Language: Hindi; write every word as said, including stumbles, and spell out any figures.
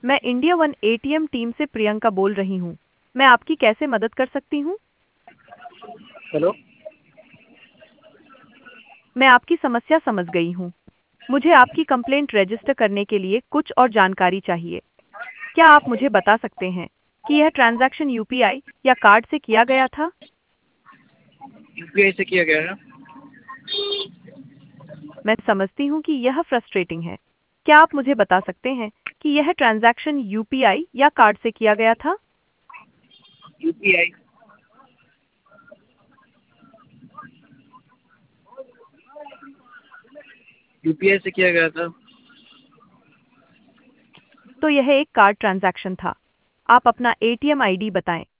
मैं इंडिया वन एटीएम टीम से प्रियंका बोल रही हूँ। मैं आपकी कैसे मदद कर सकती हूँ? हेलो। मैं आपकी समस्या समझ गई हूँ। मुझे आपकी कंप्लेंट रजिस्टर करने के लिए कुछ और जानकारी चाहिए। क्या आप मुझे बता सकते हैं कि यह ट्रांजैक्शन यूपीआई या कार्ड से किया गया था? यूपीआई से किया गया है। मैं समझती हूँ कि यह फ्रस्ट्रेटिंग है। क्या आप मुझे बता सकते हैं कि यह ट्रांजैक्शन यूपीआई या कार्ड से किया गया था? यूपीआई। यूपीआई से किया गया था। तो यह एक कार्ड ट्रांजैक्शन था। आप अपना एटीएम आईडी बताएं।